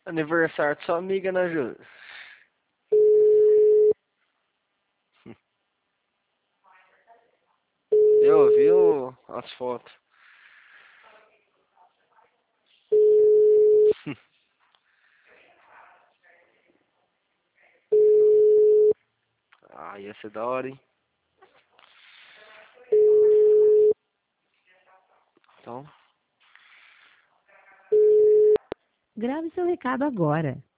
Aniversário de sua amiga, né, Júlio? Eu vi as fotos. Ah, ia ser da hora, hein? Então, Grave seu recado agora.